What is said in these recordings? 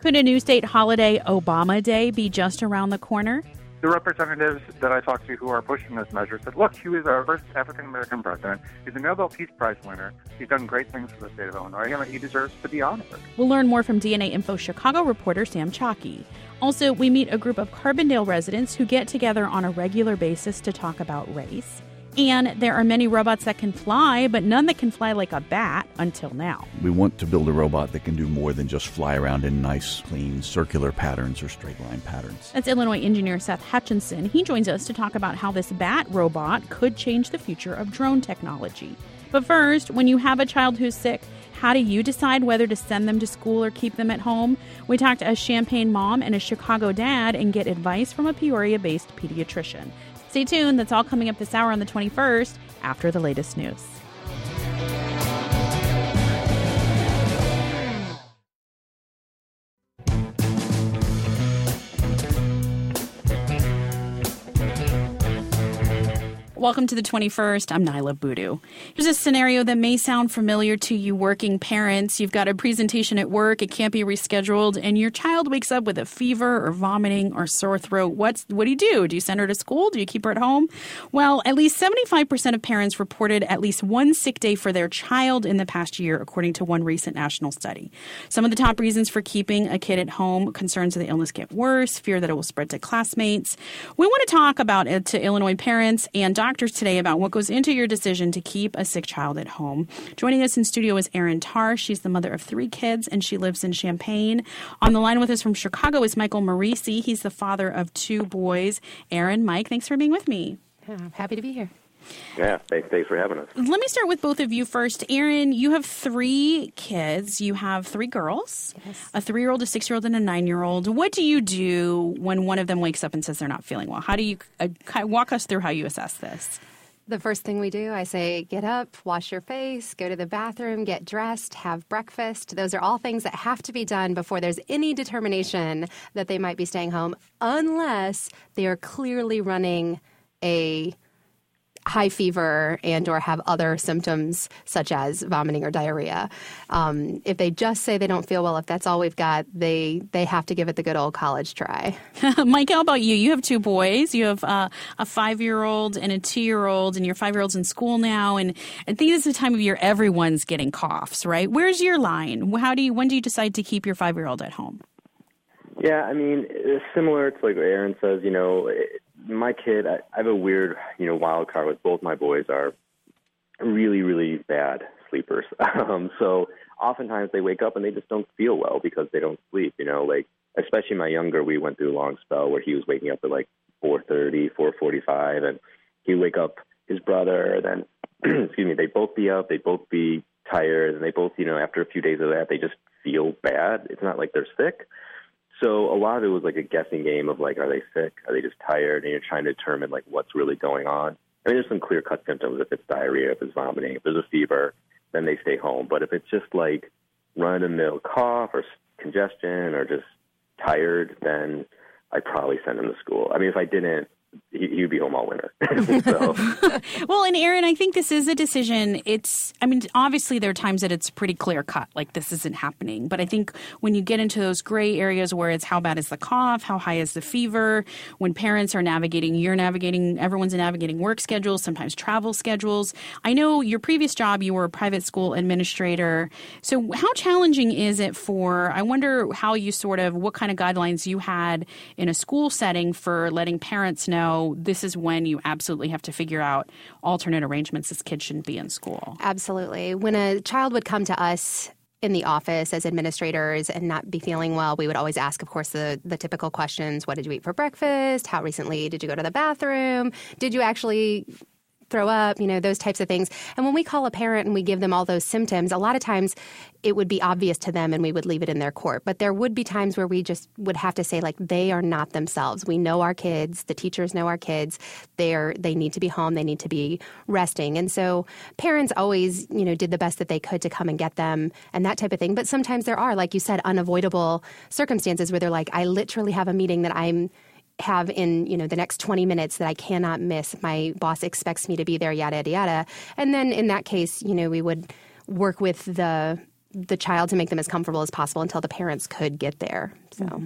Could a new state holiday, Obama Day, be just around the corner? The representatives that I talked to who are pushing this measure said, look, he was our first African-American president. He's a Nobel Peace Prize winner. He's done great things for the state of Illinois, and he deserves to be honored. We'll learn more from DNA Info Chicago reporter Sam Chalky. Also, we meet a group of Carbondale residents who get together on a regular basis to talk about race. And there are many robots that can fly, but none that can fly like a bat until now. We want to build a robot that can do more than just fly around in nice, clean, circular patterns or straight line patterns. That's Illinois engineer Seth Hutchinson. He joins us to talk about how this bat robot could change the future of drone technology. But first, when you have a child who's sick, how do you decide whether to send them to school or keep them at home? We talked to a Champaign mom and a Chicago dad and get advice from a Peoria-based pediatrician. Stay tuned. That's all coming up this hour on the 21st after the latest news. Welcome to the 21st. I'm Nyla Boodoo. Here's a scenario that may sound familiar to you working parents. You've got a presentation at work. It can't be rescheduled, and your child wakes up with a fever or vomiting or sore throat. What do you do? Do you send her to school? Do you keep her at home? Well, at least 75% of parents reported at least one sick day for their child in the past year, according to one recent national study. Some of the top reasons for keeping a kid at home: concerns that the illness get worse, fear that it will spread to classmates. We want to talk about it to Illinois parents and doctors today about what goes into your decision to keep a sick child at home. Joining us in studio is Erin Tarr. She's the mother of 3 kids, and she lives in Champaign. On the line with us from Chicago is Michael Marisi. He's the father of 2 boys. Erin, Mike, thanks for being with me. I'm happy to be here. Yeah, thanks for having us. Let me start with both of you first. Erin, you have 3 kids. You have 3 girls, yes. A 3-year-old, a 6-year-old, and a 9-year-old. What do you do when one of them wakes up and says they're not feeling well? How do you walk us through how you assess this? The first thing we do, I say, get up, wash your face, go to the bathroom, get dressed, have breakfast. Those are all things that have to be done before there's any determination that they might be staying home, unless they are clearly running a high fever and or have other symptoms such as vomiting or diarrhea. If they just say they don't feel well, if that's all we've got, they have to give it the good old college try. Mike, how about you? You have 2 boys. You have a 5-year-old and a 2-year-old, and your 5-year-old's in school now. And I think this is the time of year everyone's getting coughs, right? Where's your line? When do you decide to keep your 5-year-old at home? Yeah, I mean, it's similar to like what Erin says, my kid, I have a weird, wild card with both my boys are really, really bad sleepers. So oftentimes they wake up and they just don't feel well because they don't sleep, especially my younger, we went through a long spell where he was waking up at like 4:30, 4:45, and he'd wake up his brother, then, they'd both be up, they'd both be tired, and they both, after a few days of that, they just feel bad. It's not like they're sick. So a lot of it was like a guessing game of like, are they sick? Are they just tired? And you're trying to determine like what's really going on. I mean, there's some clear-cut symptoms. If it's diarrhea, if it's vomiting, if there's a fever, then they stay home. But if it's just like run-of-the-mill cough or congestion or just tired, then I'd probably send him to school. I mean, if I didn't, he would be home all winter. So. Well, and Erin, I think this is a decision. Obviously there are times that it's pretty clear cut, like this isn't happening. But I think when you get into those gray areas where it's how bad is the cough, how high is the fever, when parents are navigating, everyone's navigating work schedules, sometimes travel schedules. I know your previous job, you were a private school administrator. So how challenging is it I wonder how you what kind of guidelines you had in a school setting for letting parents know this is when you absolutely have to figure out alternate arrangements. This kid shouldn't be in school. Absolutely. When a child would come to us in the office as administrators and not be feeling well, we would always ask, of course, the typical questions. What did you eat for breakfast? How recently did you go to the bathroom? Did you actually throw up, those types of things. And when we call a parent and we give them all those symptoms, a lot of times it would be obvious to them and we would leave it in their court. But there would be times where we just would have to say, like, they are not themselves. We know our kids. The teachers know our kids. They need to be home. They need to be resting. And so parents always, did the best that they could to come and get them and that type of thing. But sometimes there are, like you said, unavoidable circumstances where they're like, I literally have a meeting that have in, the next 20 minutes that I cannot miss. My boss expects me to be there, yada, yada, yada. And then in that case, we would work with the the child to make them as comfortable as possible until the parents could get there. So.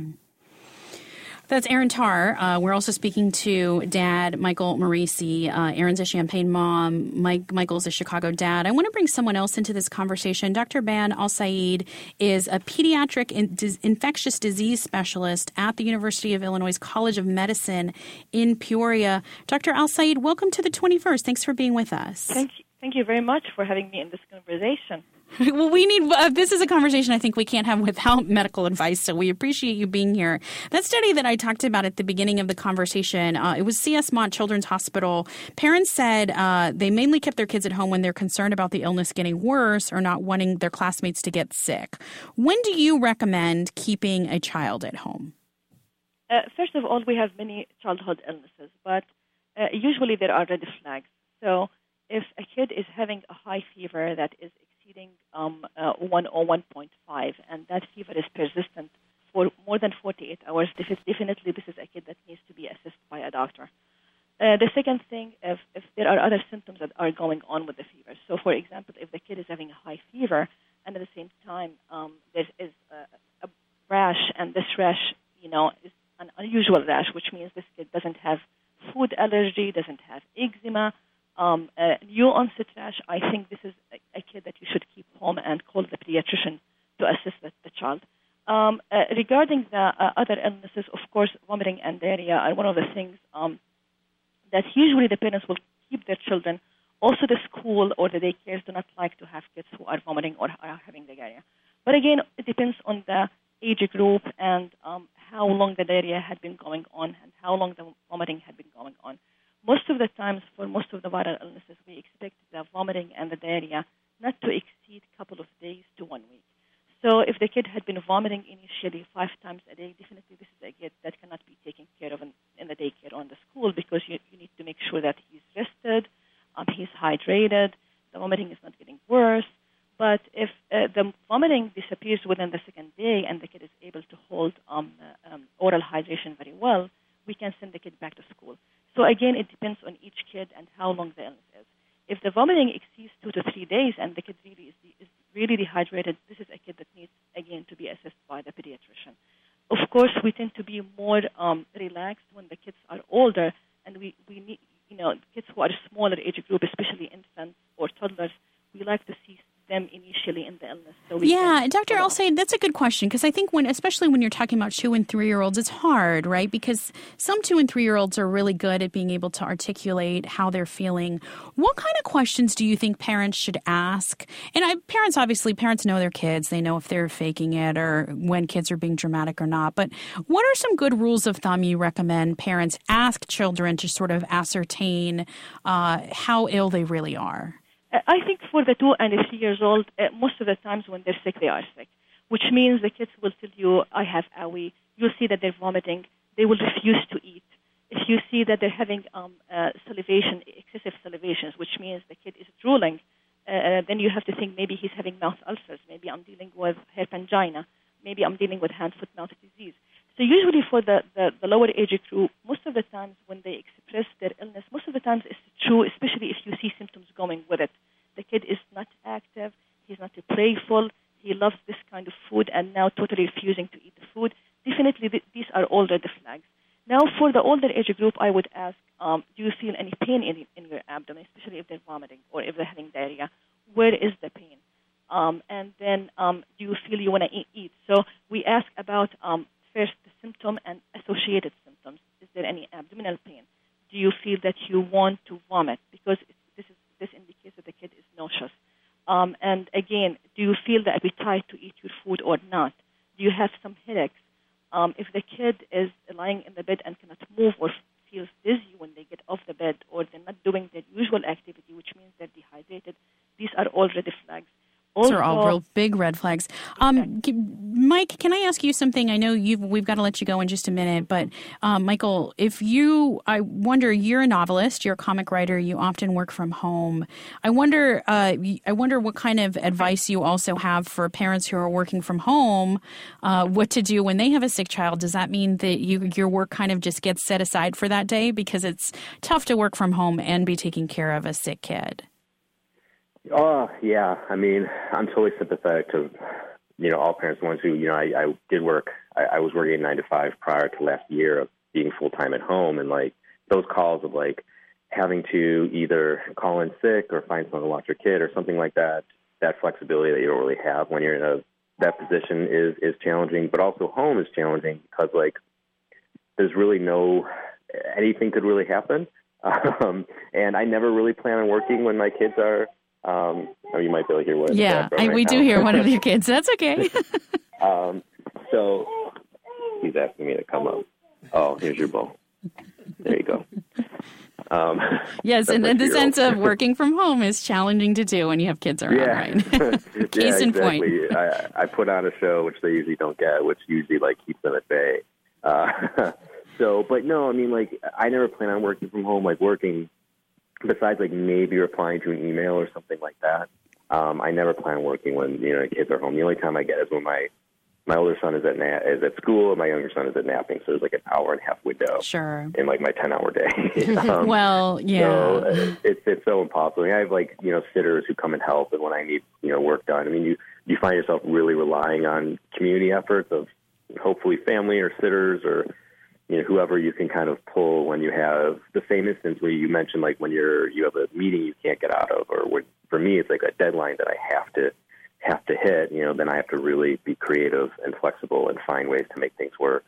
That's Erin Tarr. We're also speaking to Dad Michael Morisi. Erin's a Champaign mom. Michael's a Chicago dad. I want to bring someone else into this conversation. Dr. Ban Al-Said is a pediatric infectious disease specialist at the University of Illinois College of Medicine in Peoria. Dr. Al-Said, welcome to the 21st. Thanks for being with us. Thank you very much for having me in this conversation. Well, we need this is a conversation I think we can't have without medical advice, so we appreciate you being here. That study that I talked about at the beginning of the conversation, it was C.S. Mott Children's Hospital. Parents said they mainly kept their kids at home when they're concerned about the illness getting worse or not wanting their classmates to get sick. When do you recommend keeping a child at home? First of all, we have many childhood illnesses, but usually there are red flags. So if a kid is having a high fever that is exceeding 1 or 1.5, and that fever is persistent for more than 48 hours, definitely this is a kid that needs to be assessed by a doctor. The second thing, if there are other symptoms that are going on with the fever. So, for example, if the kid is having a high fever, and at the same time there is a rash, and this rash, is an unusual rash, which means this kid doesn't have food allergy, doesn't have eczema, new onset rash, I think this is a kid that you should keep home and call the pediatrician to assess the child. Regarding the other illnesses, of course, vomiting and diarrhea are one of the things that usually the parents will keep their children. Also, the school or the daycares do not like to have kids who are vomiting or are having diarrhea. But again, it depends on the age group and how long the diarrhea had been going on and how long the vomiting had been going on. Most of the times, for most of the viral illnesses, we expect the vomiting and the diarrhea not to exceed a couple of days to 1 week. So if the kid had been vomiting initially 5 times a day, definitely this is a kid that cannot be taken care of in the daycare or in the school, because you need to make sure that he's rested, he's hydrated, the vomiting is not getting worse. But if the vomiting disappears within the second day and the kid is able to hold oral hydration very well, we can send the kid back to school. So again, it depends on each kid and how long the illness is. If the vomiting exceeds 2 to 3 days and the kid really is really dehydrated, this is a kid that needs, again, to be assessed by the pediatrician. Of course, we tend to be more relaxed when the kids are older, and we need, kids who are smaller age group, especially infants or toddlers, we like to see them initially in the illness. So Dr. Al-Said, that's a good question, because I think especially when you're talking about 2 and 3-year-olds, it's hard, right? Because some 2 and 3-year-olds are really good at being able to articulate how they're feeling. What kind of questions do you think parents should ask? And parents know their kids. They know if they're faking it or when kids are being dramatic or not. But what are some good rules of thumb you recommend parents ask children to sort of ascertain how ill they really are? I think for the 2 and 3 years old, most of the times when they're sick, they are sick, which means the kids will tell you, I have AWI. You'll see that they're vomiting. They will refuse to eat. If you see that they're having salivation, excessive salivations, which means the kid is drooling, then you have to think maybe he's having mouth ulcers. Maybe I'm dealing with herpangina. Maybe I'm dealing with hand-foot-mouth disease. So usually for the lower age group, most of the times when they express their illness, most of the times it's true, especially if you see symptoms going with it. The kid is not active, he's not playful, he loves this kind of food and now totally refusing to eat the food. Definitely these are all red flags. Now for the older age group, I would ask, do you feel any pain in your abdomen, especially if they're vomiting or if they're having diarrhea? Where is the pain? And then do you feel you want to eat? So we ask about first the symptom and associated symptoms. Is there any abdominal pain? Do you feel that you want to vomit? Because this indicates that the kid is nauseous. And again, do you feel the appetite to eat your food or not? Do you have some headaches? If the kid is lying in the bed and cannot move or feels dizzy when they get off the bed, or they're not doing their usual activity, which means they're dehydrated, these are all red flags. Those are all real big red flags. Mike, can I ask you something? I know we've got to let you go in just a minute, but Michael, I wonder, you're a novelist, you're a comic writer, you often work from home. I wonder what kind of advice you also have for parents who are working from home, what to do when they have a sick child. Does that mean that your work kind of just gets set aside for that day? Because it's tough to work from home and be taking care of a sick kid. Oh, yeah. I mean, I'm totally sympathetic to, all parents. The ones who, I did work. I was working 9 to 5 prior to last year of being full-time at home. And, those calls of, having to either call in sick or find someone to watch your kid or something like that, that flexibility that you don't really have when you're in that position is challenging. But also home is challenging because, there's really anything could really happen. And I never really plan on working when my kids are, you might be able to hear what. Yeah, we do hear one of your kids. That's okay. So he's asking me to come up. Oh, here's your bowl. There you go. Yes, and the sense of working from home is challenging to do when you have kids around, right? Case in point. I put on a show, which they usually don't get, which usually keeps them at bay. But no, I mean, I never plan on working from home, working besides maybe replying to an email or something like that. I never plan on working when, kids are home. The only time I get is when my older son is at school and my younger son is at napping. So there's an hour and a half window. Sure. In my 10-hour day. Well, yeah. So it's so impossible. I have sitters who come and help, and when I need work done, I mean you find yourself really relying on community efforts of hopefully family or sitters or whoever you can kind of pull when you have the same instance where you mentioned when you have a meeting you can't get out of, or for me it's a deadline that I have to hit, then I have to really be creative and flexible and find ways to make things work.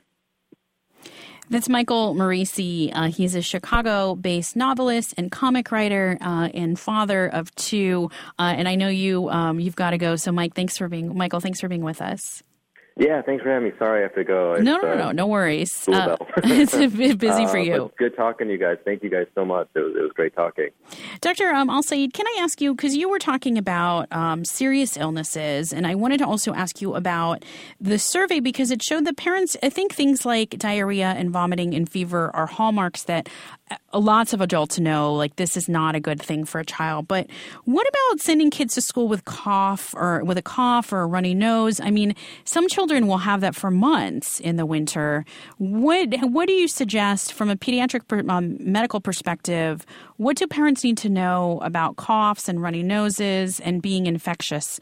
That's Michael Morisi. He's a Chicago-based novelist and comic writer and father of 2. And I know you've got to go. So Michael, thanks for being with us. Yeah, thanks for having me. Sorry I have to go. No worries. It's busy for you. But good talking to you guys. Thank you guys so much. It was great talking. Dr. Al-Sayed, can I ask you, because you were talking about serious illnesses, and I wanted to also ask you about the survey because it showed that parents, I think things like diarrhea and vomiting and fever are hallmarks that lots of adults know, this is not a good thing for a child. But what about sending kids to school with a cough or a runny nose? I mean, some children will have that for months in the winter. What do you suggest from a pediatric medical perspective? What do parents need to know about coughs and runny noses and being infectious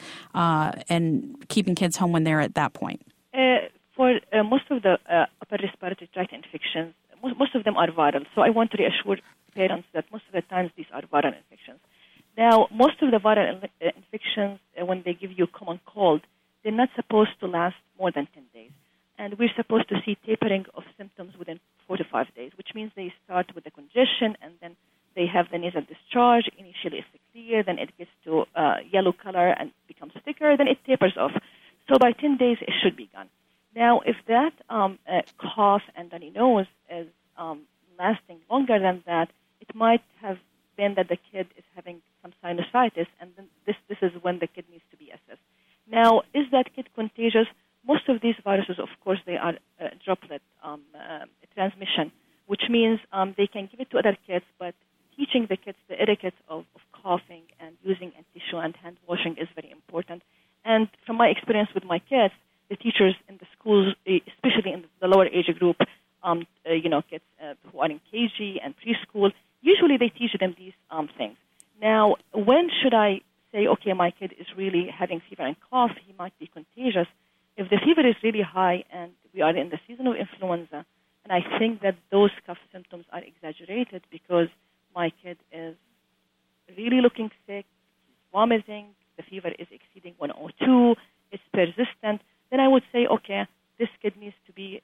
and keeping kids home when they're at that point? For most of the upper respiratory tract infections, most of them are viral. So I want to reassure parents that most of the times these are viral infections. Now, most of the viral infections, when they give you common cold, they're not supposed to last more than 10 days. And we're supposed to see tapering of symptoms within 4 to 5 days, which means they start with the congestion and then they have the nasal discharge. Initially it's clear, then it gets to yellow color and becomes thicker, then it tapers off. So by 10 days it should be gone. Now, if that cough and runny nose is lasting longer than that, it might have been that the kid is having some sinusitis, and then this is when the kid needs to be assessed. Now, is that kid contagious? Most of these viruses, of course, they are droplet transmission, which means they can give it to other kids, but teaching the kids the etiquette of coughing and using tissue and hand washing is very important. And from my experience with my kids, the teachers in the schools, especially in the lower age group, kids who are in KG and preschool, usually they teach them these things. Now, when should I say, okay, my kid is really having fever and cough, he might be contagious? If the fever is really high and we are in the season of influenza, and I think that those cough symptoms are exaggerated because my kid is really looking sick, he's vomiting, the fever is exceeding 102, it's persistent, then I would say, okay, this kid needs to be,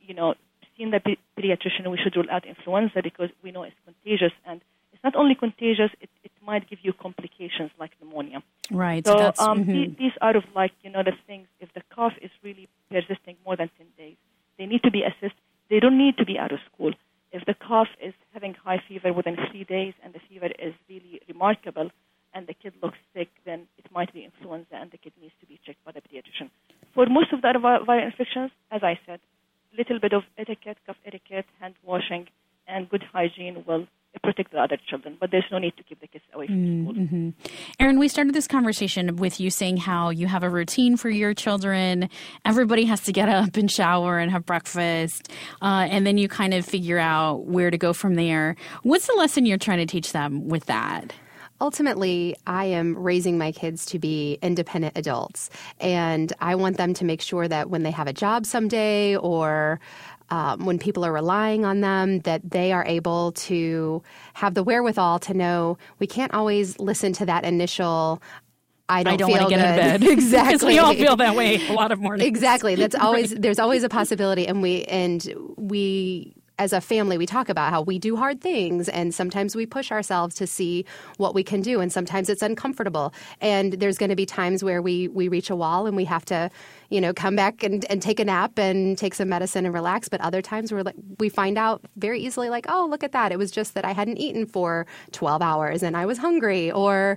seen the pediatrician. We should rule out influenza because we know it's contagious. And it's not only contagious, it might give you complications like pneumonia. Right. So these are the things, if the cough is really persisting more than 10 days, they need to be assessed. They don't need to be out of school. If the cough is having high fever within 3 days and the fever is really remarkable and the kid looks sick, then it might be influenza and the kid needs to be checked by the pediatrician. For most of the other viral infections, as I said, a little bit of etiquette, cough etiquette, hand washing, and good hygiene will protect the other children. But there's no need to keep the kids away from school. Mm-hmm. Erin, we started this conversation with you saying how you have a routine for your children. Everybody has to get up and shower and have breakfast. And then you kind of figure out where to go from there. What's the lesson you're trying to teach them with that? ultimately, I am raising my kids to be independent adults, and I want them to make sure that when they have a job someday or when people are relying on them, that they are able to have the wherewithal to know we can't always listen to that initial I don't want to get good. out of bed. Exactly. Because we all feel that way a lot of mornings. Exactly. That's always right. There's always a possibility, and we as a family, we talk about how we do hard things, and sometimes we push ourselves to see what we can do, and sometimes it's uncomfortable. And there's going to be times where we reach a wall and we have to, come back and take a nap and take some medicine and relax. But other times we find out very easily, like, oh, look at that. It was just that I hadn't eaten for 12 hours and I was hungry, or,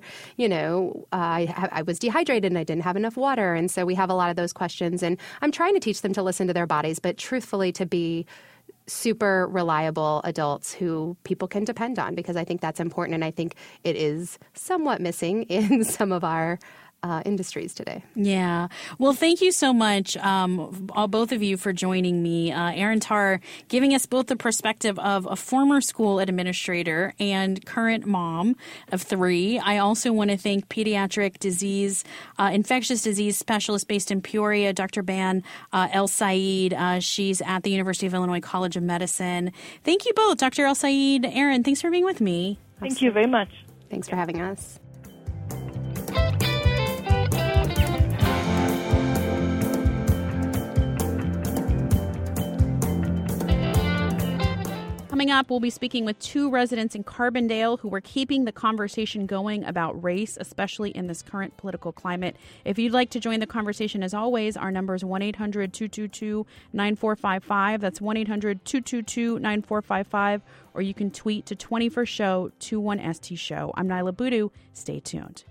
I was dehydrated and I didn't have enough water. And so we have a lot of those questions. And I'm trying to teach them to listen to their bodies, but truthfully to be super reliable adults who people can depend on, because I think that's important, and I think it is somewhat missing in some of our industries today. Yeah. Well, thank you so much, both of you, for joining me. Erin Tarr, giving us both the perspective of a former school administrator and current mom of 3. I also want to thank pediatric infectious disease specialist based in Peoria, Dr. Ban El-Said. She's at the University of Illinois College of Medicine. Thank you both, Dr. El-Said. Erin, thanks for being with me. Thank you very much. Thanks for having us. Coming up, we'll be speaking with 2 residents in Carbondale who are keeping the conversation going about race, especially in this current political climate. If you'd like to join the conversation, as always, our number is 1-800-222-9455. That's 1-800-222-9455. Or you can tweet to 21st Show, 21ST Show. I'm Nyla Boodoo. Stay tuned.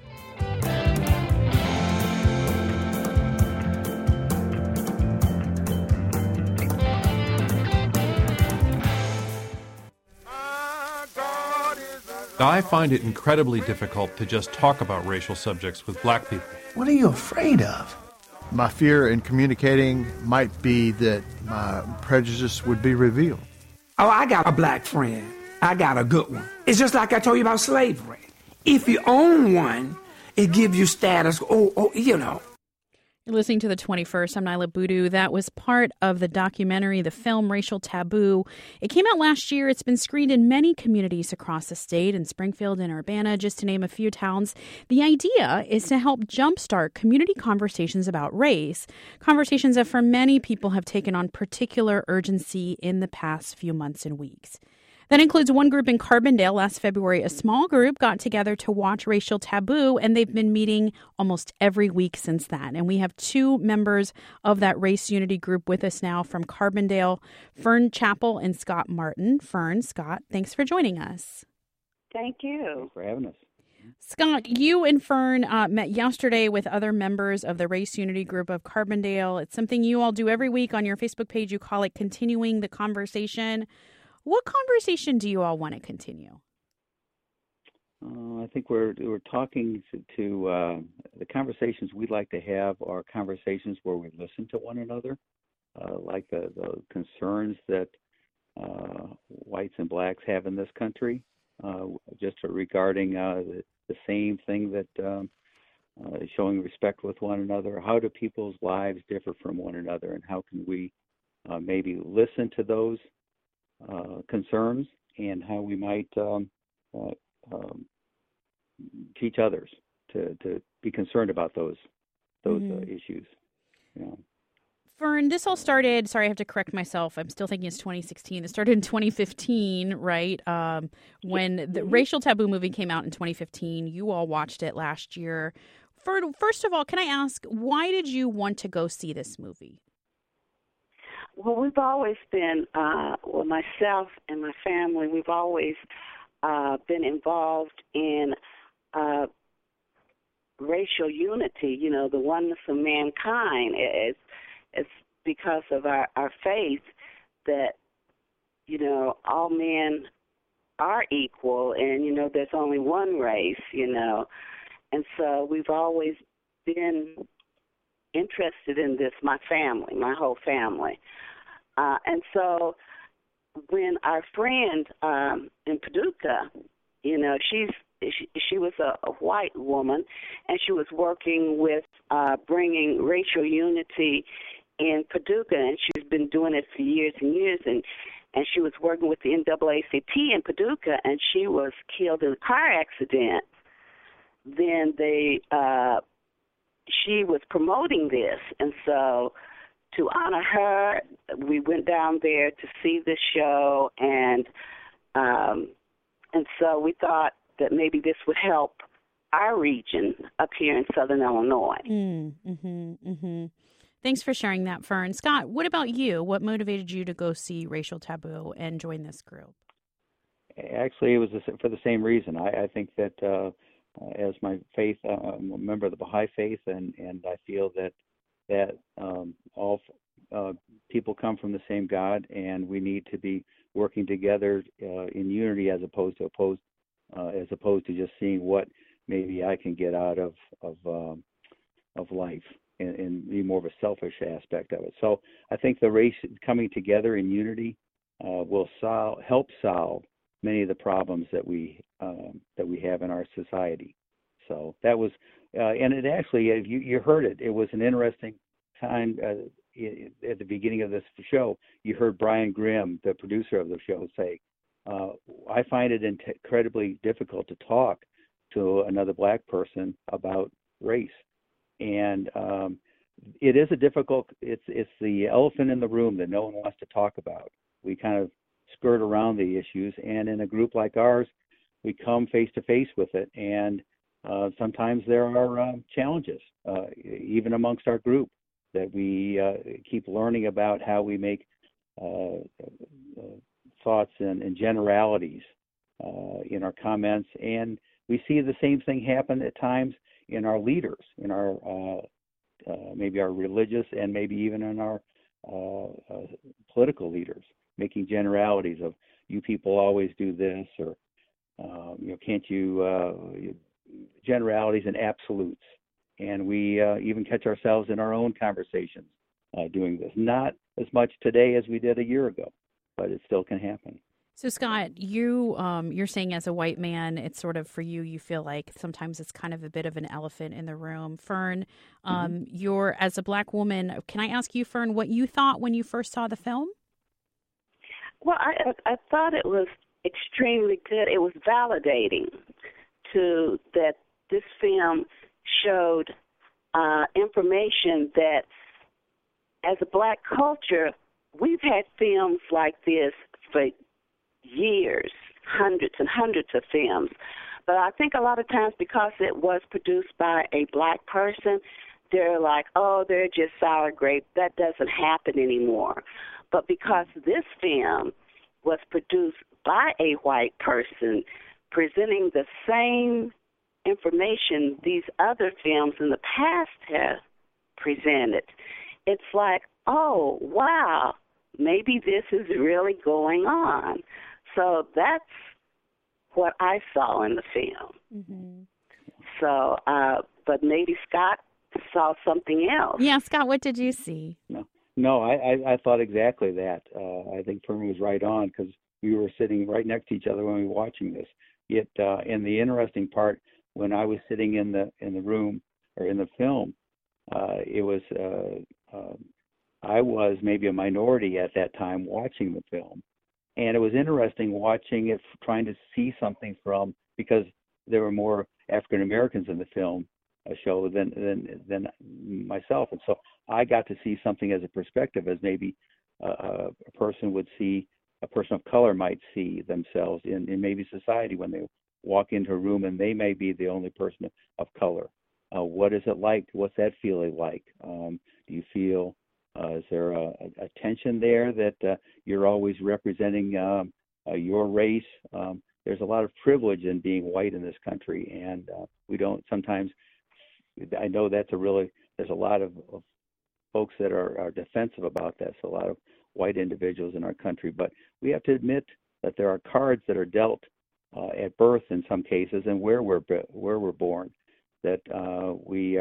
Now, I find it incredibly difficult to just talk about racial subjects with black people. What are you afraid of? My fear in communicating might be that my prejudice would be revealed. Oh, I got a black friend. I got a good one. It's just like I told you about slavery. If you own one, it gives you status. You're listening to The 21st. I'm Nyla Boodoo. That was part of the documentary, the film Racial Taboo. It came out last year. It's been screened in many communities across the state, in Springfield and Urbana, just to name a few towns. The idea is to help jumpstart community conversations about race, conversations that for many people have taken on particular urgency in the past few months and weeks. That includes one group in Carbondale. Last February, a small group got together to watch Racial Taboo, and they've been meeting almost every week since that. And we have 2 members of that race unity group with us now from Carbondale, Fern Chappell and Scott Martin. Fern, Scott, thanks for joining us. Thank you. Thanks for having us. Scott, you and Fern met yesterday with other members of the Race Unity Group of Carbondale. It's something you all do every week on your Facebook page. You call it Continuing the Conversation. What conversation do you all want to continue? I think we're talking to the conversations we'd like to have are conversations where we listen to one another, like the concerns that whites and blacks have in this country, just regarding the same thing that showing respect with one another. How do people's lives differ from one another, and how can we maybe listen to those concerns, and how we might teach others to be concerned about those issues. Fern, this all started, sorry, I have to correct myself. I'm still thinking it's 2016. It started in 2015, right? When the Racial Taboo movie came out in 2015. You all watched it last year. Fern, first of all, can I ask, why did you want to go see this movie? Well, we've always been, myself and my family, we've always been involved in racial unity, the oneness of mankind. It's because of our faith that, all men are equal and, there's only one race, And so we've always been interested in this, my family, my whole family. And so when our friend in Paducah, she's she was a white woman, and she was working with bringing racial unity in Paducah, and she's been doing it for years and years, and she was working with the NAACP in Paducah, and she was killed in a car accident. Then she was promoting this, and so to honor her, we went down there to see the show, and so we thought that maybe this would help our region up here in Southern Illinois. Thanks for sharing that, Fern. Scott, what about you? What motivated you to go see Racial Taboo and join this group? Actually, it was for the same reason. I think that as my faith, I'm a member of the Baha'i faith, and I feel that all people come from the same God, and we need to be working together in unity as opposed to just seeing what maybe I can get out of life and be more of a selfish aspect of it. So I think the race coming together in unity will help solve many of the problems that we have in our society. So that was, and it actually, you heard it. It was an interesting time at the beginning of this show. You heard Brian Grimm, the producer of the show, say, "I find it incredibly difficult to talk to another black person about race," and it is a difficult. It's the elephant in the room that no one wants to talk about. We kind of skirt around the issues, and in a group like ours, we come face to face with it, and sometimes there are challenges, even amongst our group, that we keep learning about how we make thoughts and generalities in our comments, and we see the same thing happen at times in our leaders, in our maybe our religious and maybe even in our political leaders, making generalities of, you people always do this, or can't you, generalities and absolutes. And we even catch ourselves in our own conversations doing this. Not as much today as we did a year ago, but it still can happen. So, Scott, you're saying as a white man, it's sort of for you, you feel like sometimes it's kind of a bit of an elephant in the room. Fern, you're, as a black woman, can I ask you, Fern, what you thought when you first saw the film? Well, I thought it was extremely good. It was validating that this film showed information that as a black culture, we've had films like this for years, hundreds and hundreds of films. But I think a lot of times because it was produced by a black person, they're like, oh, they're just sour grape. That doesn't happen anymore. But because this film was produced by a white person presenting the same information these other films in the past have presented, it's like, oh, wow, maybe this is really going on. So that's what I saw in the film. So, but maybe Scott saw something else. Yeah, Scott, what did you see? No, I thought exactly that. I think Fern was right on, because we were sitting right next to each other when we were watching this. Yet, and the interesting part, when I was sitting in the room or in the film, it was I was maybe a minority at that time watching the film, and it was interesting watching it, trying to see something from, because there were more African Americans in the film show than myself, and so I got to see something as a perspective, as maybe a person would see, a person of color might see themselves in maybe society when they walk into a room and they may be the only person of color. What is it like? What's that feeling like? Do you feel, is there a tension there that you're always representing your race? There's a lot of privilege in being white in this country, and we don't sometimes, I know there's a lot of folks that are defensive about that. So a lot of white individuals in our country, but we have to admit that there are cards that are dealt at birth in some cases, and where we're born, that we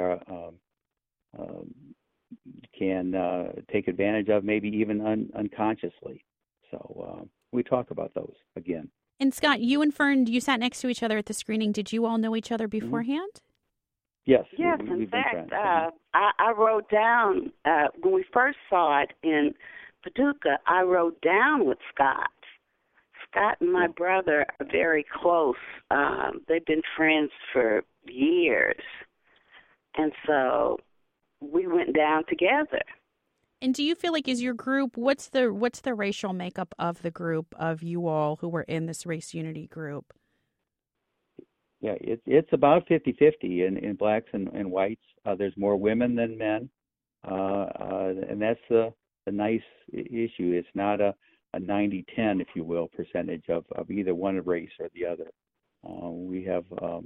can take advantage of, maybe even unconsciously. So we talk about those again. And Scott, you and Fern, you sat next to each other at the screening. Did you all know each other beforehand? Yes. Yes, we've in been fact, friends. I wrote down, when we first saw it in Paducah, I wrote down with Scott. Scott and my brother are very close. They've been friends for years. And so we went down together. And do you feel like, is your group, what's the racial makeup of the group of you all who were in this Race Unity group? Yeah, it's about 50-50 in blacks and whites. There's more women than men, and that's the nice issue. It's not a 90-10, if you will, percentage of either one race or the other. We have,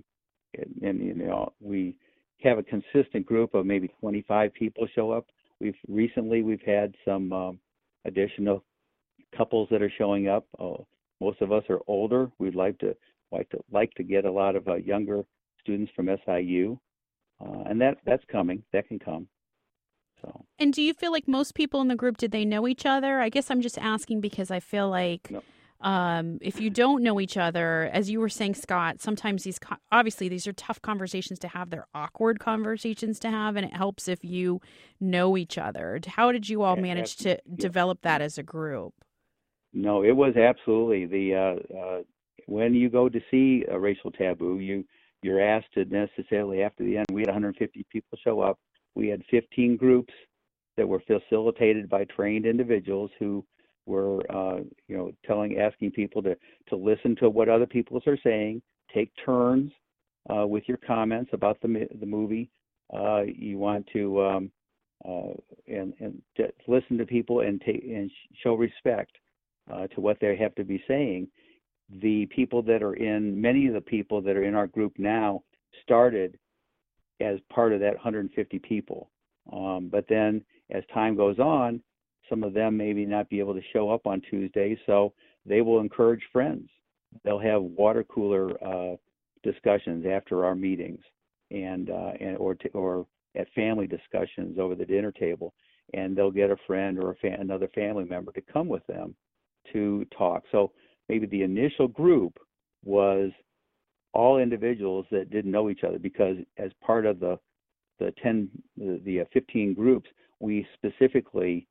we have a consistent group of maybe 25 people show up. We've had some additional couples that are showing up. Most of us are older. We'd like to get a lot of younger students from SIU, and that's coming. That can come. So. And do you feel like most people in the group, did they know each other? I guess I'm just asking because I feel like if you don't know each other, as you were saying, Scott, sometimes obviously these are tough conversations to have. They're awkward conversations to have, and it helps if you know each other. How did you all manage to develop that as a group? No, it was absolutely when you go to see a Racial Taboo, you're asked to necessarily, after the end, we had 150 people show up. We had 15 groups that were facilitated by trained individuals who were, asking people to listen to what other people are saying, take turns with your comments about the movie. You want to and to listen to people and show respect to what they have to be saying. Many of the people that are in our group now started as part of that 150 people. But then as time goes on, some of them maybe not be able to show up on Tuesday, so they will encourage friends. They'll have water cooler discussions after our meetings or at family discussions over the dinner table, and they'll get a friend or another family member to come with them to talk. So maybe the initial group was all individuals that didn't know each other, because as part of the 15 groups, we specifically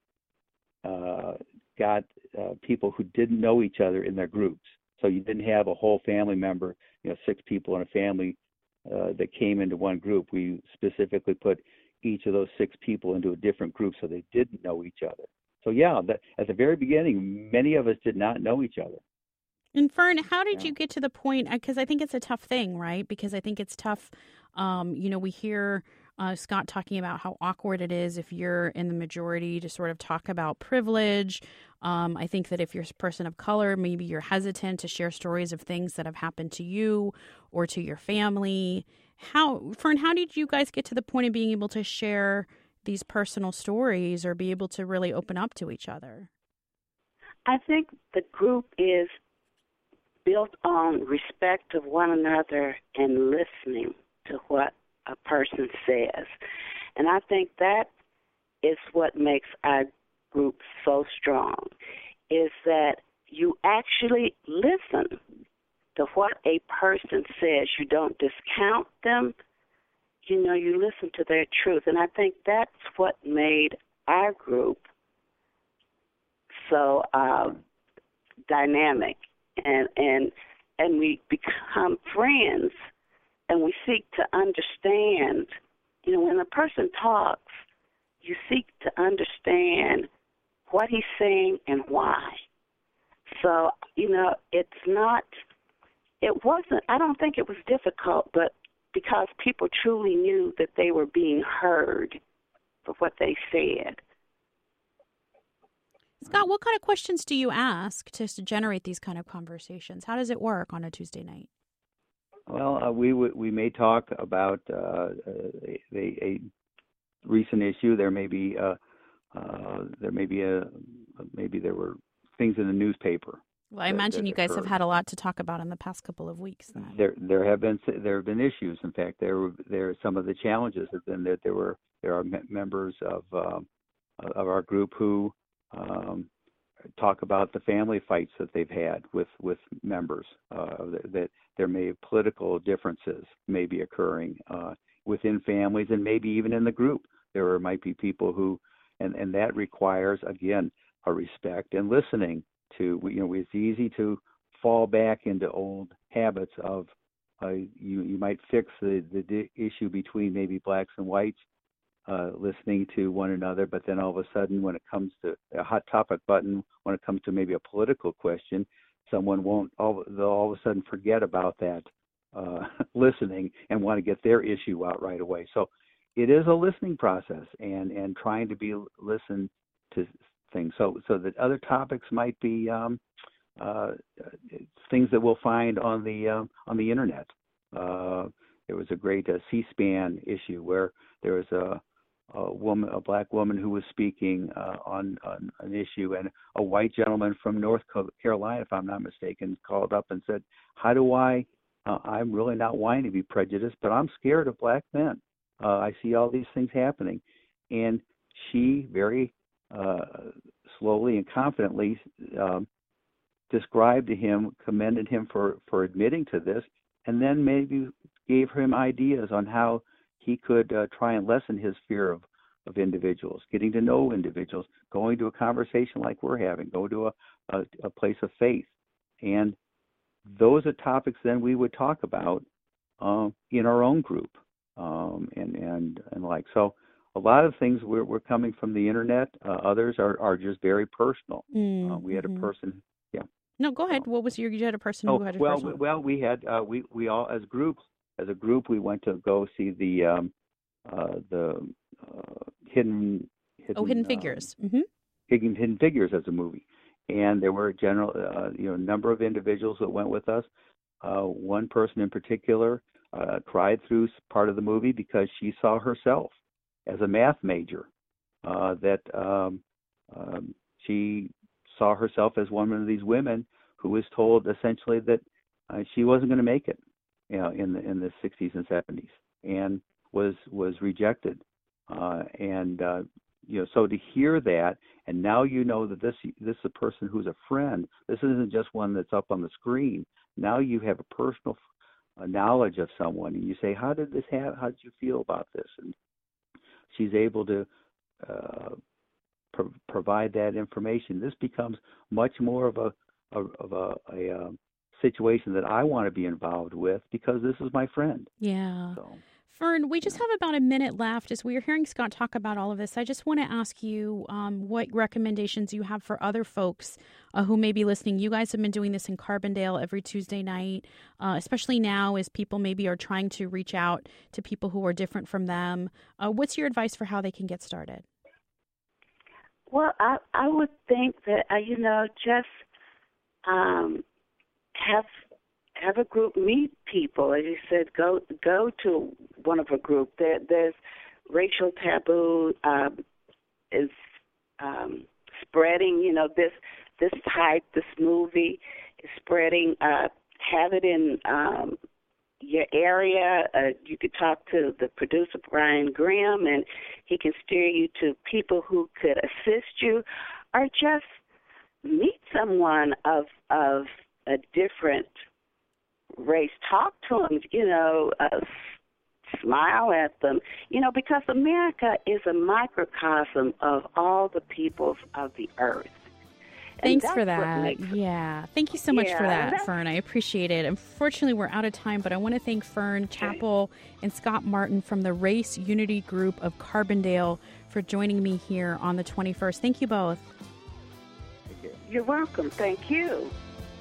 got people who didn't know each other in their groups. So you didn't have a whole family member, 6 people in a family that came into one group. We specifically put each of those 6 people into a different group so they didn't know each other. So at the very beginning, many of us did not know each other. And Fern, how did you get to the point? Because I think it's a tough thing, right? Because I think it's tough. We hear Scott talking about how awkward it is if you're in the majority to sort of talk about privilege. I think that if you're a person of color, maybe you're hesitant to share stories of things that have happened to you or to your family. Fern, how did you guys get to the point of being able to share these personal stories or be able to really open up to each other? I think the group is built on respect of one another and listening to what a person says. And I think that is what makes our group so strong, is that you actually listen to what a person says. You don't discount them. You listen to their truth. And I think that's what made our group so dynamic. And we become friends, and we seek to understand. When a person talks, you seek to understand what he's saying and why. So, I don't think it was difficult, but because people truly knew that they were being heard for what they said. Scott, what kind of questions do you ask to generate these kind of conversations? How does it work on a Tuesday night? Well, we may talk about a recent issue. There maybe there were things in the newspaper. Well, I imagine you guys have had a lot to talk about in the past couple of weeks. Then there have been issues. In fact, there some of the challenges have been that there are members of our group who talk about the family fights that they've had with members, that there may political differences may be occurring within families and maybe even in the group. There might be people who, and that requires, again, a respect and listening to, it's easy to fall back into old habits of, you might fix the issue between maybe blacks and whites, listening to one another, but then all of a sudden when it comes to a hot topic button, when it comes to maybe a political question, someone they'll all of a sudden forget about that listening and want to get their issue out right away. So it is a listening process and trying to be listened to things. So that other topics might be things that we'll find on the internet. There was a great C-SPAN issue where there was a black woman who was speaking on an issue, and a white gentleman from North Carolina, if I'm not mistaken, called up and said, "How do I'm really not wanting to be prejudiced, but I'm scared of black men. I see all these things happening," and she very slowly and confidently described to him, commended him for admitting to this, and then maybe gave him ideas on how he could try and lessen his fear of individuals, getting to know individuals, going to a conversation like we're having, go to a place of faith. And those are topics then we would talk about in our own group and like. So a lot of things we're coming from the internet. Others are just very personal. We had a person. Yeah. No, go ahead. What was you had a person who had a personal? Well, we had we all as a group we went to go see the Hidden Figures. Hidden Figures as a movie, and there were a number of individuals that went with us. One person in particular cried through part of the movie because she saw herself as a math major, that she saw herself as one of these women who was told essentially that she wasn't going to make it, in the 60s and 70s, and was rejected. So to hear that, and now that this is a person who's a friend. This isn't just one that's up on the screen. Now you have a personal knowledge of someone, and you say, "How did this happen? How did you feel about this?" And she's able to provide that information. This becomes much more of a situation that I want to be involved with because this is my friend. Yeah. So. Fern, we just have about a minute left. As we are hearing Scott talk about all of this, I just want to ask you what recommendations you have for other folks who may be listening. You guys have been doing this in Carbondale every Tuesday night, especially now as people maybe are trying to reach out to people who are different from them. What's your advice for how they can get started? Well, I would think that, just have a group meet people. As you said, go to one of a group. There's Racial Taboo is spreading. This movie is spreading. Have it in your area. You could talk to the producer Brian Grimm, and he can steer you to people who could assist you, or just meet someone of a different race. Talk to them, smile at them, because America is a microcosm of all the peoples of the earth. Thanks for that. Yeah. Thank you so much for that, Fern. I appreciate it. Unfortunately, we're out of time, but I want to thank Fern Chappell and Scott Martin from the Race Unity Group of Carbondale for joining me here on the 21st. Thank you both. You're welcome. Thank you.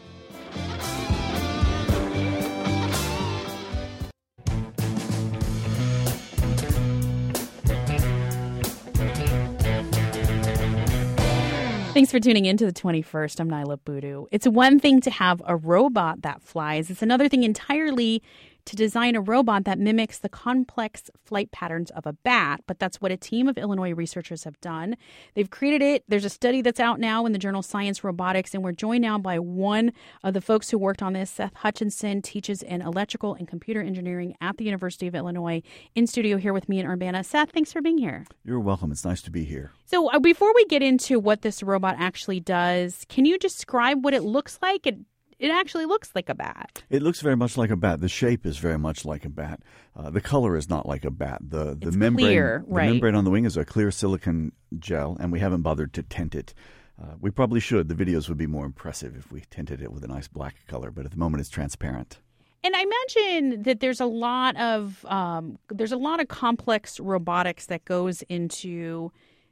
Thanks for tuning in to the 21st. I'm Nyla Boodoo. It's one thing to have a robot that flies. It's another thing entirely to design a robot that mimics the complex flight patterns of a bat, but that's what a team of Illinois researchers have done. They've created it. There's a study that's out now in the journal Science Robotics, and we're joined now by one of the folks who worked on this. Seth Hutchinson teaches in electrical and computer engineering at the University of Illinois. In studio here with me in Urbana. Seth, thanks for being here. You're welcome. It's nice to be here. So before we get into what this robot actually does, can you describe what it looks like? It actually looks like a bat. It looks very much like a bat. The shape is very much like a bat. The color is not like a bat. The membrane, clear, right? The membrane on the wing is a clear silicon gel, and we haven't bothered to tint it. We probably should. The videos would be more impressive if we tinted it with a nice black color, but at the moment it's transparent. And I imagine that there's a lot of complex robotics that goes into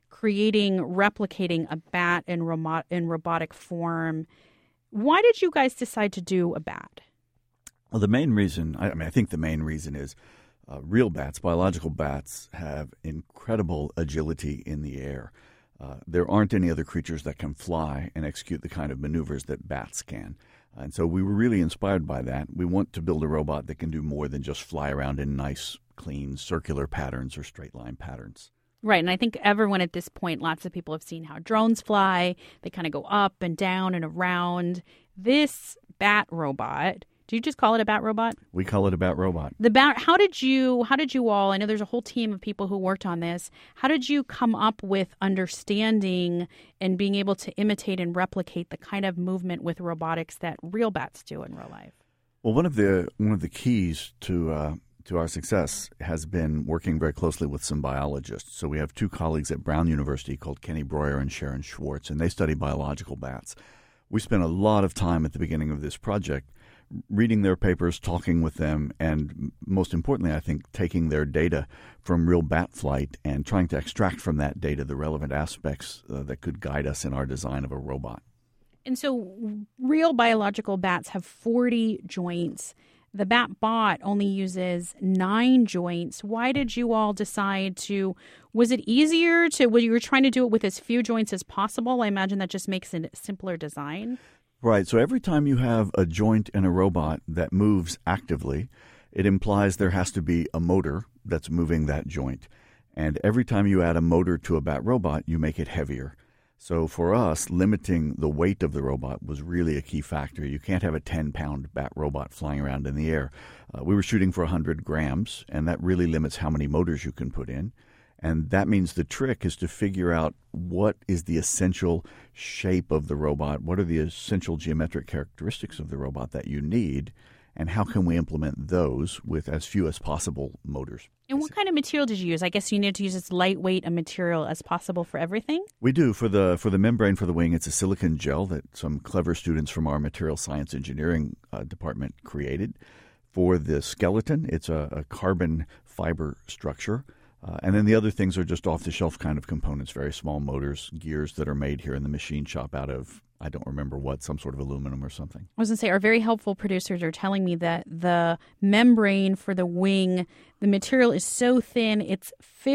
replicating a bat in robotic form. Why did you guys decide to do a bat? Well, the main reason, I think the main reason is real bats, biological bats, have incredible agility in the air. There aren't any other creatures that can fly and execute the kind of maneuvers that bats can. And so we were really inspired by that. We want to build a robot that can do more than just fly around in nice, clean, circular patterns or straight line patterns. Right, and I think everyone at this point, lots of people have seen how drones fly. They kind of go up and down and around. This bat robot, do you just call it a bat robot? We call it a bat robot. The bat. How did you all? I know there's a whole team of people who worked on this. How did you come up with understanding and being able to imitate and replicate the kind of movement with robotics that real bats do in real life? Well, one of the keys to our success has been working very closely with some biologists. So we have two colleagues at Brown University called Kenny Breuer and Sharon Schwartz, and they study biological bats. We spent a lot of time at the beginning of this project reading their papers, talking with them, and most importantly, I think, taking their data from real bat flight and trying to extract from that data the relevant aspects that could guide us in our design of a robot. And so real biological bats have 40 joints. The BatBot only uses 9 joints. Why did you all decide to? Was it easier to? When you were trying to do it with as few joints as possible? I imagine that just makes it a simpler design. Right. So every time you have a joint in a robot that moves actively, it implies there has to be a motor that's moving that joint. And every time you add a motor to a bat robot, you make it heavier. So for us, limiting the weight of the robot was really a key factor. You can't have a 10-pound bat robot flying around in the air. We were shooting for 100 grams, and that really limits how many motors you can put in. And that means the trick is to figure out what is the essential shape of the robot, what are the essential geometric characteristics of the robot that you need, and how can we implement those with as few as possible motors. And what kind of material did you use? I guess you need to use as lightweight a material as possible for everything? We do. For the membrane for the wing, it's a silicon gel that some clever students from our material science engineering department created. For the skeleton, it's a carbon fiber structure. And then the other things are just off-the-shelf kind of components, very small motors, gears that are made here in the machine shop out of, I don't remember what, some sort of aluminum or something. I was going to say, our very helpful producers are telling me that the membrane for the wing, the material is so thin, it's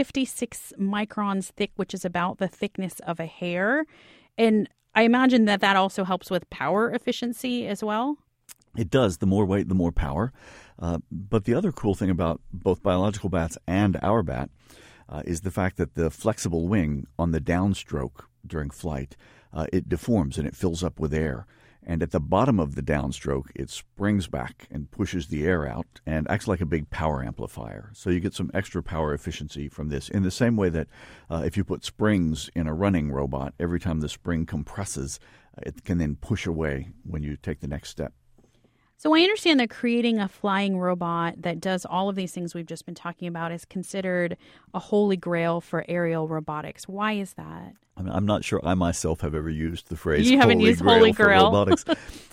56 microns thick, which is about the thickness of a hair. And I imagine that also helps with power efficiency as well. It does. The more weight, the more power. But the other cool thing about both biological bats and our bat is the fact that the flexible wing on the downstroke during flight, it deforms and it fills up with air. And at the bottom of the downstroke, it springs back and pushes the air out and acts like a big power amplifier. So you get some extra power efficiency from this in the same way that if you put springs in a running robot, every time the spring compresses, it can then push away when you take the next step. So I understand that creating a flying robot that does all of these things we've just been talking about is considered a holy grail for aerial robotics. Why is that? I'm not sure I myself have ever used the phrase you haven't used holy grail for robotics.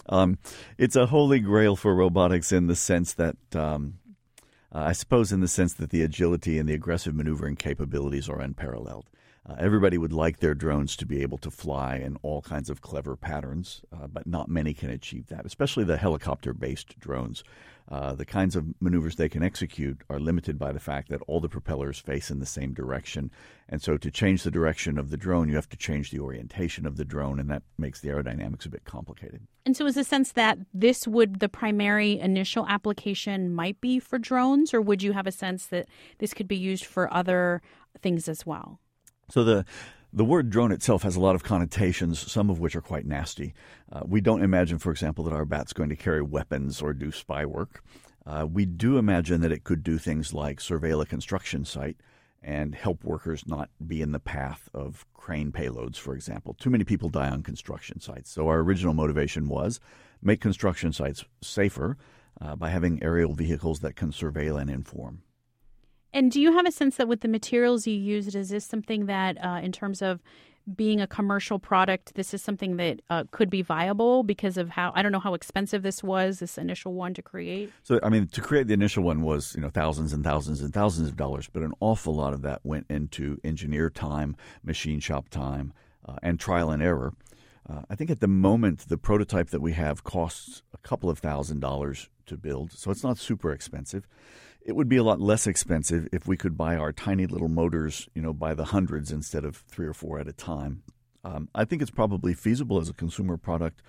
It's a holy grail for robotics in the sense that I suppose in the sense that the agility and the aggressive maneuvering capabilities are unparalleled. Everybody would like their drones to be able to fly in all kinds of clever patterns, but not many can achieve that, especially the helicopter-based drones. The kinds of maneuvers they can execute are limited by the fact that all the propellers face in the same direction. And so to change the direction of the drone, you have to change the orientation of the drone, and that makes the aerodynamics a bit complicated. And so is the sense that the primary initial application might be for drones, or would you have a sense that this could be used for other things as well? So the word drone itself has a lot of connotations, some of which are quite nasty. We don't imagine, for example, that our bat's going to carry weapons or do spy work. We do imagine that it could do things like surveil a construction site and help workers not be in the path of crane payloads, for example. Too many people die on construction sites. So our original motivation was make construction sites safer by having aerial vehicles that can surveil and inform. And do you have a sense that with the materials you used, is this something that, in terms of being a commercial product, this is something that could be viable because of I don't know how expensive this was, this initial one to create? So, I mean, to create the initial one was, thousands and thousands and thousands of dollars, but an awful lot of that went into engineer time, machine shop time, and trial and error. I think at the moment, the prototype that we have costs a couple of $1,000s to build, so it's not super expensive. It would be a lot less expensive if we could buy our tiny little motors, by the hundreds instead of 3 or 4 at a time. I think it's probably feasible as a consumer product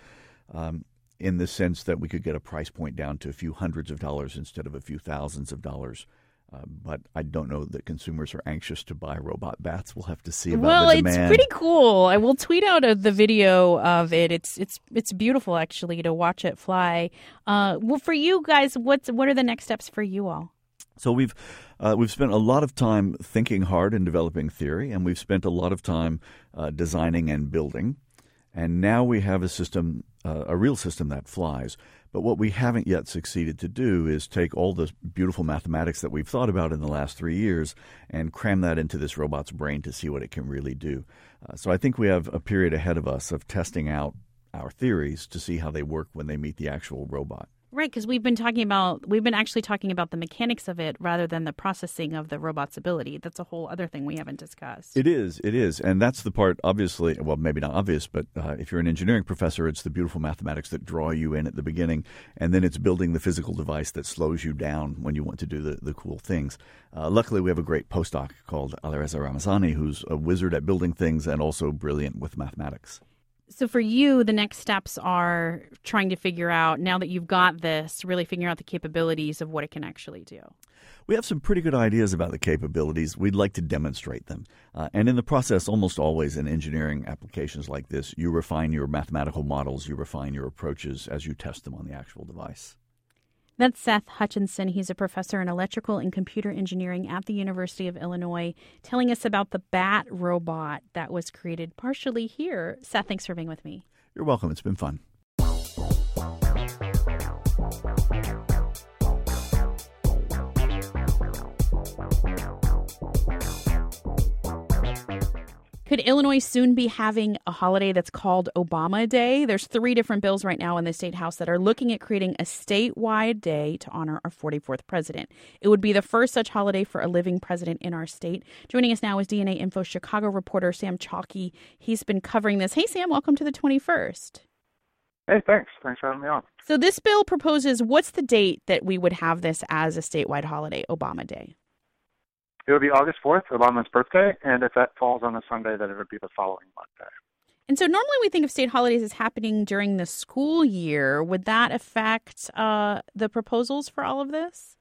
in the sense that we could get a price point down to a few hundreds of dollars instead of a few thousands of dollars. But I don't know that consumers are anxious to buy robot bats. We'll have to see about the demand. Well, it's pretty cool. I will tweet out the video of it. It's beautiful, actually, to watch it fly. Well, for you guys, what are the next steps for you all? So we've spent a lot of time thinking hard and developing theory, and we've spent a lot of time designing and building. And now we have a system, a real system that flies. But what we haven't yet succeeded to do is take all the beautiful mathematics that we've thought about in the last 3 years and cram that into this robot's brain to see what it can really do. So I think we have a period ahead of us of testing out our theories to see how they work when they meet the actual robot. Right, because we've been actually talking about the mechanics of it rather than the processing of the robot's ability. That's a whole other thing we haven't discussed. It is. And that's the part, obviously, well, maybe not obvious, but if you're an engineering professor, it's the beautiful mathematics that draw you in at the beginning, and then it's building the physical device that slows you down when you want to do the cool things. Luckily, we have a great postdoc called Alireza Ramazani, who's a wizard at building things and also brilliant with mathematics. So for you, the next steps are trying to figure out, now that you've got this, really figuring out the capabilities of what it can actually do. We have some pretty good ideas about the capabilities. We'd like to demonstrate them. And in the process, almost always in engineering applications like this, you refine your mathematical models, you refine your approaches as you test them on the actual device. That's Seth Hutchinson. He's a professor in electrical and computer engineering at the University of Illinois, telling us about the BAT robot that was created partially here. Seth, thanks for being with me. You're welcome. It's been fun. Could Illinois soon be having a holiday that's called Obama Day? There's 3 different bills right now in the State House that are looking at creating a statewide day to honor our 44th president. It would be the first such holiday for a living president in our state. Joining us now is DNA Info Chicago reporter Sam Chalky. He's been covering this. Hey, Sam, welcome to the 21st. Hey, thanks. Thanks for having me on. So this bill proposes, what's the date that we would have this as a statewide holiday, Obama Day? It would be August 4th, Obama's birthday, and if that falls on a Sunday, then it would be the following Monday. And so normally we think of state holidays as happening during the school year. Would that affect the proposals for all of this?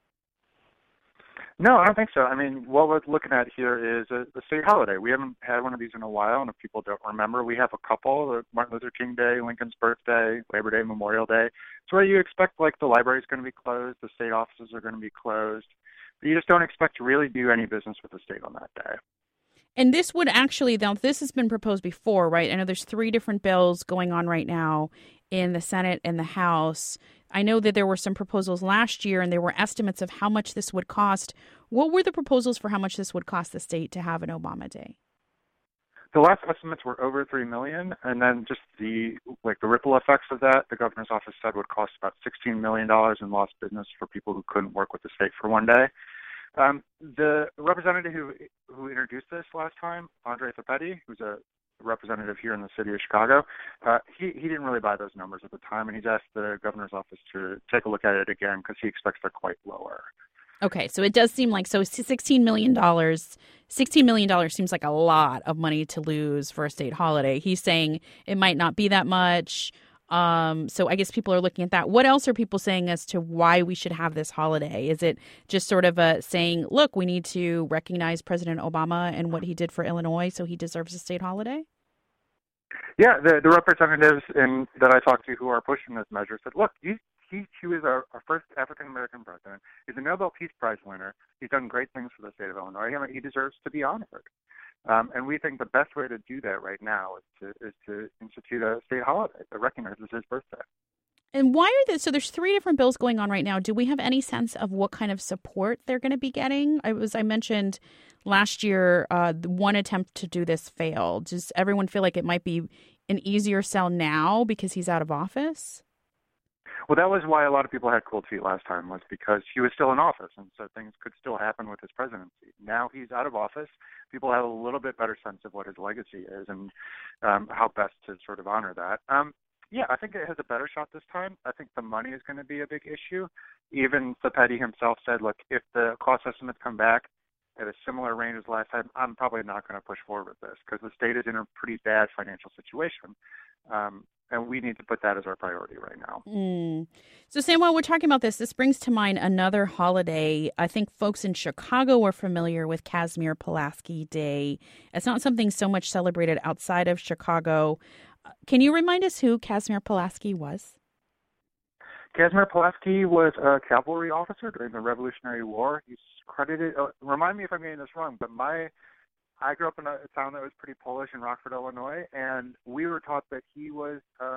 No, I don't think so. I mean, what we're looking at here is a state holiday. We haven't had one of these in a while, and if people don't remember, we have a couple, Martin Luther King Day, Lincoln's birthday, Labor Day, Memorial Day. It's where you expect, like, the library's going to be closed, the state offices are going to be closed. You just don't expect to really do any business with the state on that day. And this would actually, now this has been proposed before, right? I know there's 3 different bills going on right now in the Senate and the House. I know that there were some proposals last year and there were estimates of how much this would cost. What were the proposals for how much this would cost the state to have an Obama Day? The last estimates were over $3 million, and then just the ripple effects of that, the governor's office said would cost about $16 million in lost business for people who couldn't work with the state for one day. The representative who introduced this last time, Andre Fappetti, who's a representative here in the city of Chicago, he didn't really buy those numbers at the time, and he's asked the governor's office to take a look at it again because he expects they're quite lower. Okay, so it does seem like $16 million. $16 million seems like a lot of money to lose for a state holiday. He's saying it might not be that much. So I guess people are looking at that. What else are people saying as to why we should have this holiday? Is it just sort of saying, look, we need to recognize President Obama and what he did for Illinois, so he deserves a state holiday? Yeah, the representatives that I talked to who are pushing this measure said, look, he was our first African-American president. He's a Nobel Peace Prize winner. He's done great things for the state of Illinois. I mean, he deserves to be honored. And we think the best way to do that right now is to institute a state holiday that recognizes his birthday. And why are so there's 3 different bills going on right now. Do we have any sense of what kind of support they're going to be getting? I mentioned last year, one attempt to do this failed. Does everyone feel like it might be an easier sell now because he's out of office? Well, that was why a lot of people had cold feet last time, was because he was still in office, and so things could still happen with his presidency. Now he's out of office. People have a little bit better sense of what his legacy is and how best to sort of honor that. Yeah, I think it has a better shot this time. I think the money is going to be a big issue. Even Fappetti himself said, look, if the cost estimates come back at a similar range as last time, I'm probably not going to push forward with this because the state is in a pretty bad financial situation. And we need to put that as our priority right now. So, Sam, while we're talking about this brings to mind another holiday. I think folks in Chicago are familiar with Casimir Pulaski Day. It's not something so much celebrated outside of Chicago. Can you remind us who Casimir Pulaski was? Casimir Pulaski was a cavalry officer during the Revolutionary War. He's credited, remind me if I'm getting this wrong, but I grew up in a town that was pretty Polish in Rockford, Illinois, and we were taught that he was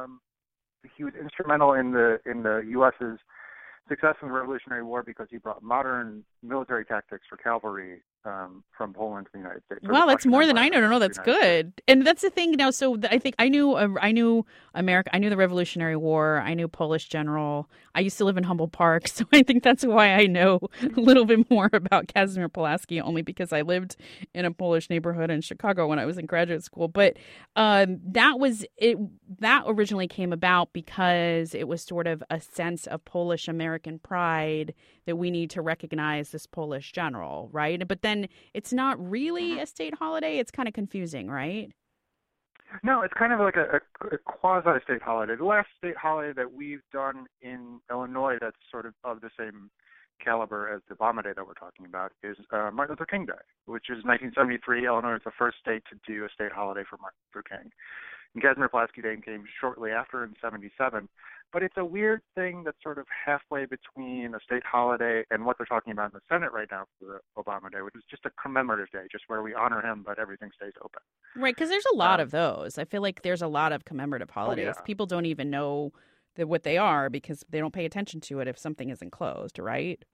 instrumental in the U.S.'s success in the Revolutionary War because he brought modern military tactics for cavalry from Poland to the United States. Wow, that's more than I know. No, that's good. And that's the thing now. So I think I knew America. I knew the Revolutionary War. I knew Polish general. I used to live in Humboldt Park, so I think that's why I know a little bit more about Casimir Pulaski, only because I lived in a Polish neighborhood in Chicago when I was in graduate school. But that was it. That originally came about because it was sort of a sense of Polish American pride that we need to recognize this Polish general, right? But then it's not really a state holiday. It's kind of confusing, right? No, it's kind of like a quasi-state holiday. The last state holiday that we've done in Illinois that's sort of the same caliber as the Obama Day that we're talking about is Martin Luther King Day, which is 1973. Illinois was the first state to do a state holiday for Martin Luther King. And Casimir Pulaski Day came shortly after in 77. But it's a weird thing that's sort of halfway between a state holiday and what they're talking about in the Senate right now for the Obama Day, which is just a commemorative day, just where we honor him, but everything stays open. Right, because there's a lot of those. I feel like there's a lot of commemorative holidays. Oh, yeah. People don't even know what they are because they don't pay attention to it if something isn't closed, right?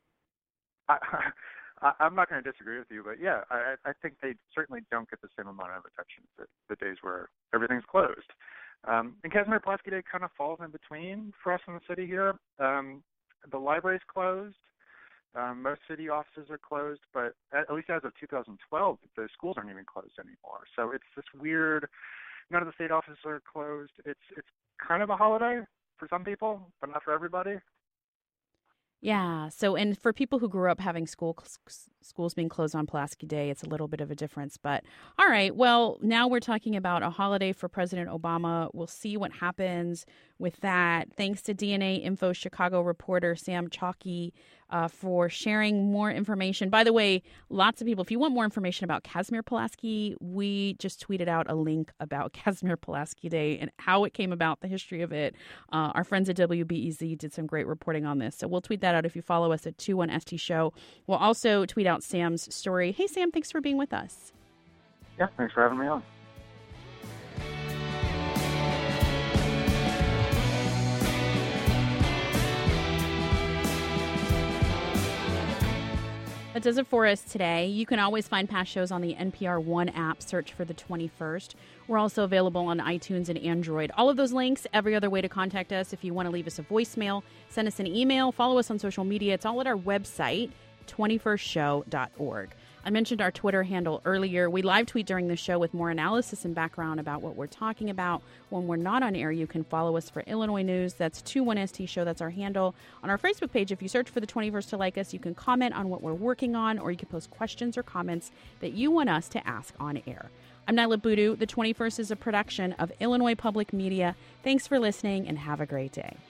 I'm not going to disagree with you, but yeah, I think they certainly don't get the same amount of attention as the days where everything's closed. And Casimir Pulaski Day kind of falls in between for us in the city here. The library's closed. Most city offices are closed, but at least as of 2012, the schools aren't even closed anymore. So it's this weird, none of the state offices are closed. It's kind of a holiday for some people, but not for everybody. Yeah. So, and for people who grew up having schools being closed on Pulaski Day, it's a little bit of a difference. But all right. Well, now we're talking about a holiday for President Obama. We'll see what happens with that. Thanks to DNA Info Chicago reporter Sam Chalky for sharing more information. By the way, lots of people, if you want more information about Casimir Pulaski, we just tweeted out a link about Casimir Pulaski Day and how it came about, the history of it. Our friends at WBEZ did some great reporting on this. So we'll tweet that out if you follow us at 21ST Show. We'll also tweet out Sam's story. Hey, Sam, thanks for being with us. Yeah, thanks for having me on. That does it for us today. You can always find past shows on the NPR One app. Search for The 21st. We're also available on iTunes and Android. All of those links, every other way to contact us. If you want to leave us a voicemail, send us an email, follow us on social media. It's all at our website, 21stshow.org. I mentioned our Twitter handle earlier. We live tweet during the show with more analysis and background about what we're talking about. When we're not on air, you can follow us for Illinois news. That's 21ST Show. That's our handle. On our Facebook page, if you search for the 21st to like us, you can comment on what we're working on, or you can post questions or comments that you want us to ask on air. I'm Nyla Boodoo. The 21st is a production of Illinois Public Media. Thanks for listening and have a great day.